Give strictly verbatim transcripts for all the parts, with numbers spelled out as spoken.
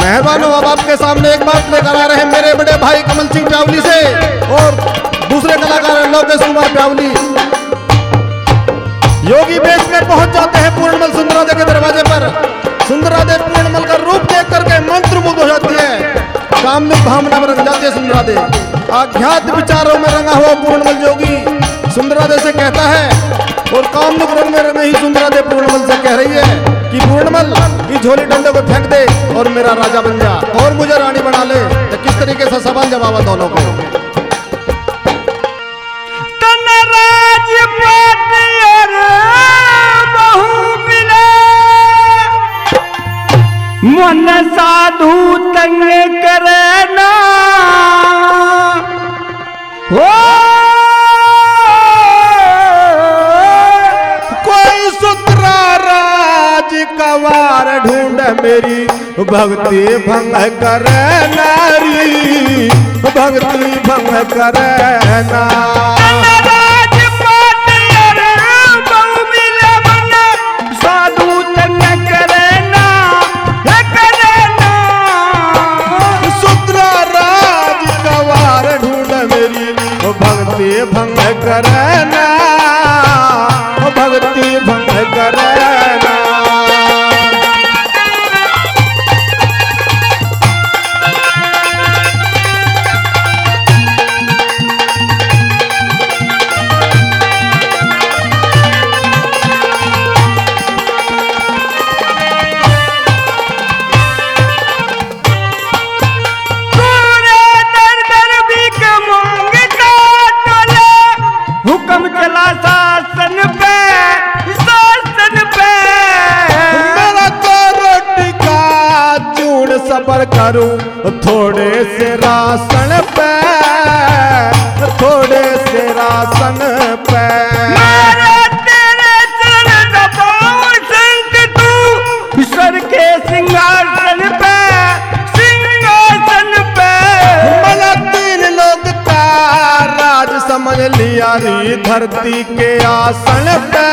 मेहरबान अब आपके सामने एक बात लेकर आ रहे हैं मेरे बड़े भाई कमल सिंह प्यावली से और दूसरे कलाकार लोकेश कुमार प्यावली। योगी बेच में पहुंच जाते हैं पूर्णमल सुंदरादेव के दरवाजे पर। सुंदरादेव पूर्णमल का रूप देख करके मंत्रमुग्ध हो जाती है, कामनिक भावना में रंग जाती है सुंदरादेव। आध्यात्म विचारों में रंगा हुआ पूर्णमल योगी सुंदरादेव से कहता है और कामनिक रंग में रंगी ही सुंदरादेव पूर्णमल से कह रही है कि पूर्णमल की झोली डंडे को फेंक दे और मेरा राजा बन जा और मुझे रानी बना ले। तो किस तरीके से सवाल जवाब दोनों को मन साधु तंग करना हो कोई सुतरा राज कवार ढूंढ मेरी भक्ति भंग करे नारी भक्ति भंग करना। भक्ति भंग करना भक्ति भंग करना। हुक्म चला शासन पे शासन पे मेरा तो रोटी का चूड़ सबर करूं थोड़े से राशन पे थोड़े से राशन पे। मेरे तेरे चरण दबाओ संत तू सर के सिंहासन पे सिंहासन पे। मला तीन लोग का राज समझ लिया री धरती के आसन पे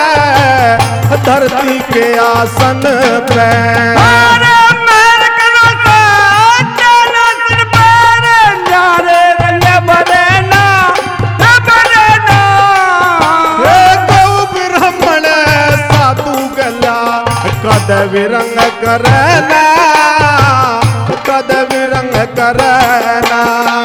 धरती के आसन पे। अरे मेर करो साजना सिर पर नारे रंग बरना बरना। हे गौ ब्राह्मण साधु गला कद विरंग करना कद विरंग करना।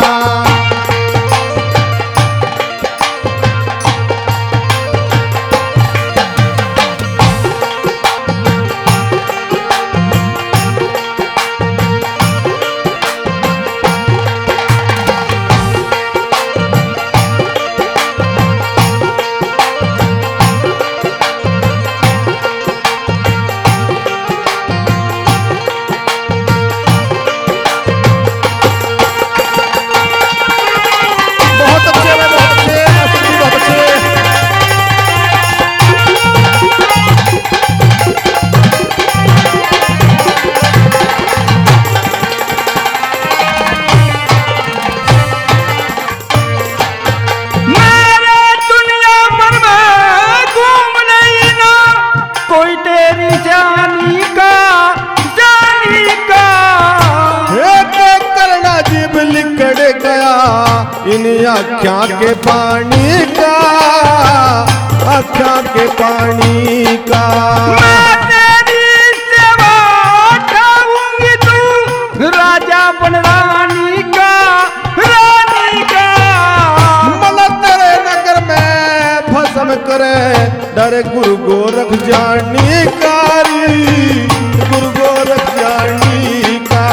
इन आख्या के पानी का आख्या के पानी का। मैं तेरी सेवा उठाऊंगी तू राजा बन रानी का रानी का। मला तेरे नगर में भस्म करे डरे गुरु गोरख जानी कारी गुरु गोरख जानी का।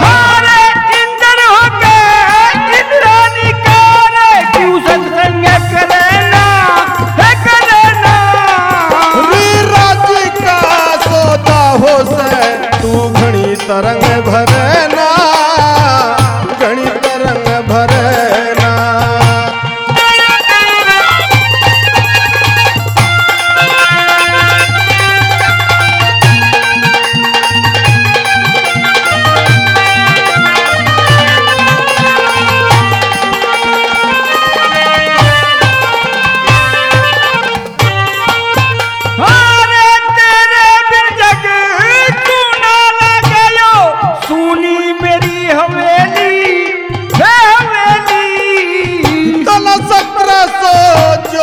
सत्संग करना है करना री राज्य का सौदा हो से तू घनी तरंग भरना घनी तरंग भरना।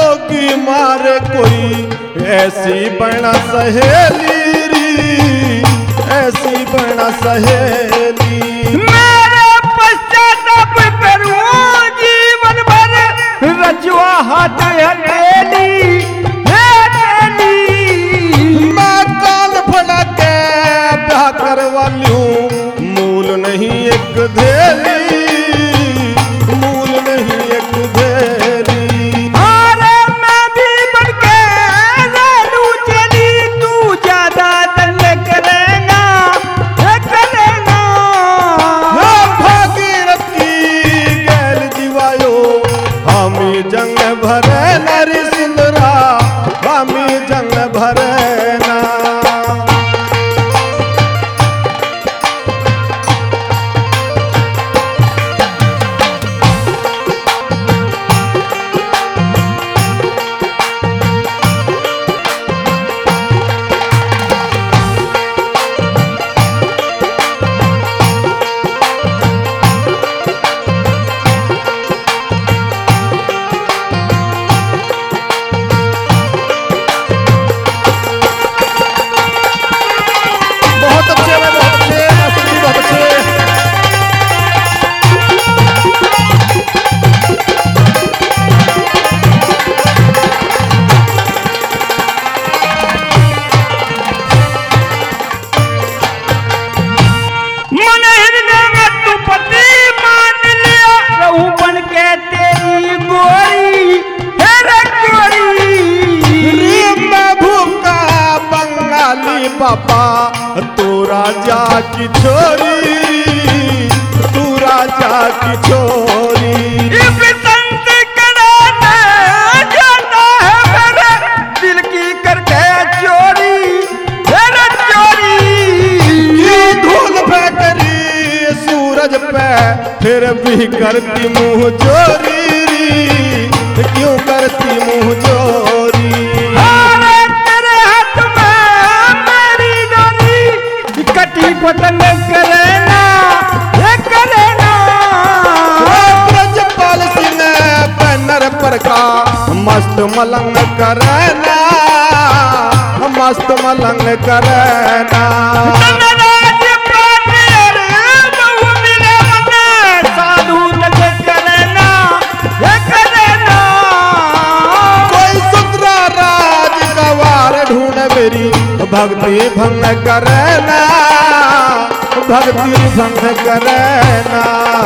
जोगी मारे कोई ऐसी बना सहेली री, ऐसी बना सहेली। मेरे पश्चाताप करूं जीवन भर, रचुआ हाथ हथेली हथेली। मैं काल फड़ा के ब्याह करवा लूं, मूल नहीं एक धेली, मूल नहीं एक धेली। अरे मैं भी बन के रेलू चली, तू ज्यादा तंग करेगा करेगा। हे भागीरथी गैल जीवायो, हामी जंग भरे नरी सिंदरा, हामी जंग भरे ना। बहुत अच्छे हैं, बहुत अच्छे, मास्टर जी बहुत अच्छे। मन हृदय में तू पति मान लिया, रहूं बन के तेरी गोरी तेरे गोरी। रे मैं भूखा बंगाली बाबा, तू राजा की छोरी, तू राजा की छोरी। इस संत कराने जाता है मेरे दिल की करके चोरी तेरे चोरी। ये धूल फेंकरी सूरज पे, फिर भी करती मुंह चोरी, क्यों करती मुंह चोरी। अरे तेरे हाथ में मेरी डोरी, कटी पतंग करे ना ये करे ना। ब्रजपाल सिंह बैनर पर का मस्त मलंग करना, मस्त मलंग करना। धनराज पाटिल बहु मिले मन, साधु लग करे ना ये करे ना। कोई सुंदरा राज गवार ढूंढ मेरी, भक्ति भंग करना, भक्ति भंग करना।